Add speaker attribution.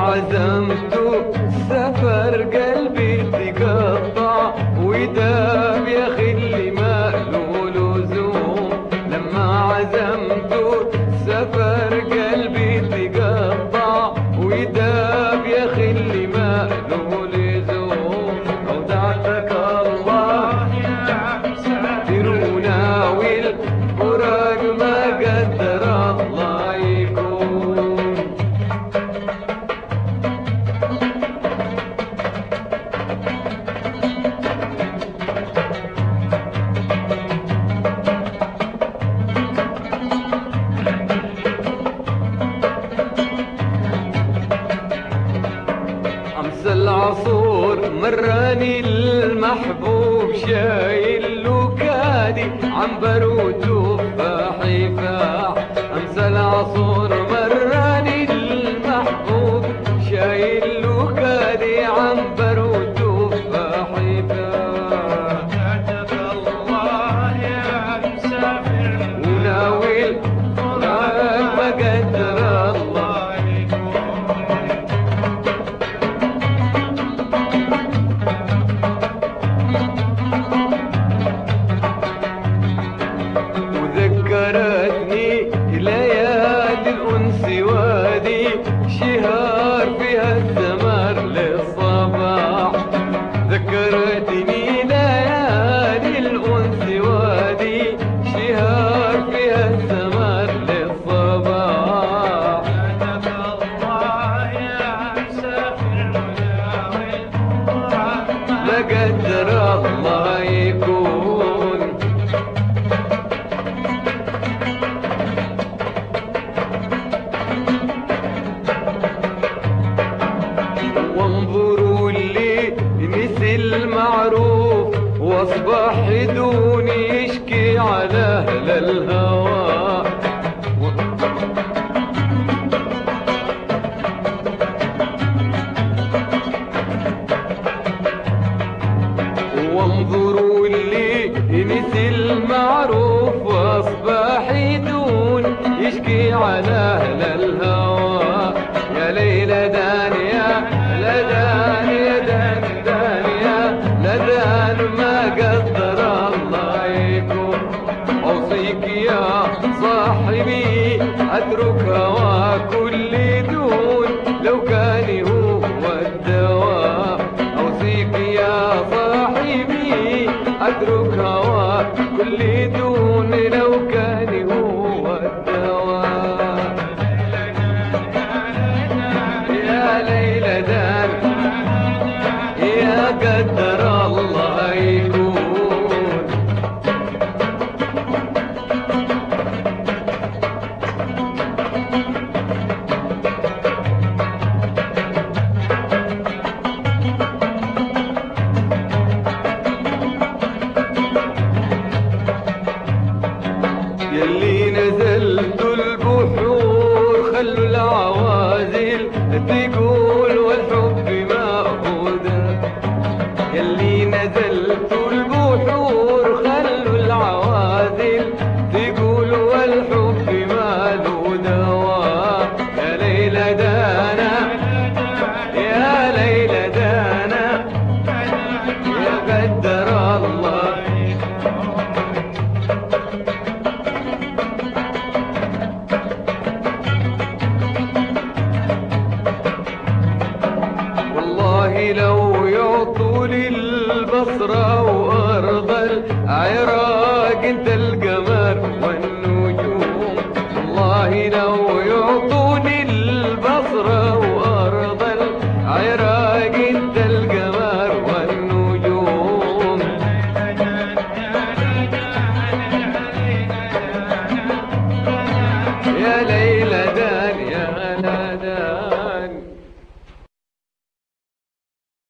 Speaker 1: عزمت سفر قلبي تقطع وداب يا اخي اللي ما له لزوم. لما عزمت سفر قلبي تقطع وداب يا اخي اللي ما له لزوم. اودعتك الله يا مسافر وناوي الفراق ما قدر الله يكون. أمس العصور مراني المحبوب شايل له كادي عنبر وتفاح يفاح. أمس العصور مراني المحبوب شايل له كادي عنبر وتفاح يفاح.
Speaker 2: جاتك الله يا مسافر
Speaker 1: وناوي الفراق ما قدر الله وذكرتني ليالي الأنس وادي شهار فيها الثمر للصباح. ذكرتني ليالي الأنس وادي شهار فيها الثمر للصباح.
Speaker 2: جاتك الله يا مسافر وناوي الفراق
Speaker 1: ما قدر الله يكون. وانظروا اللي نسي المعروف واصبح دون يشكي على اهل الهوى. وانظروا اللي نسي المعروف واصبح دون يشكي على اهل الهوى. يا ليلى دانية لدان يا دان دانية لدان ما قدر الله يكون. اوصيك يا صاحبي اترك هوا كل دون لو كان هو الدواء. اوصيك يا صاحبي اترك هوا كل دون لو كان هو الدواء. يا ليلى دان يا قدر الله يكون. يلي نزلت البحور خلوا العوازل تقول والحب مأخوذة. يلي نزلت البحور خلوا العوازل تقول والحب ما له دواء. يا ليلى دانا يا ليلى دانا يا قدر الله. والله لو يعطوا لي البصرة وأرض العراق انت القمر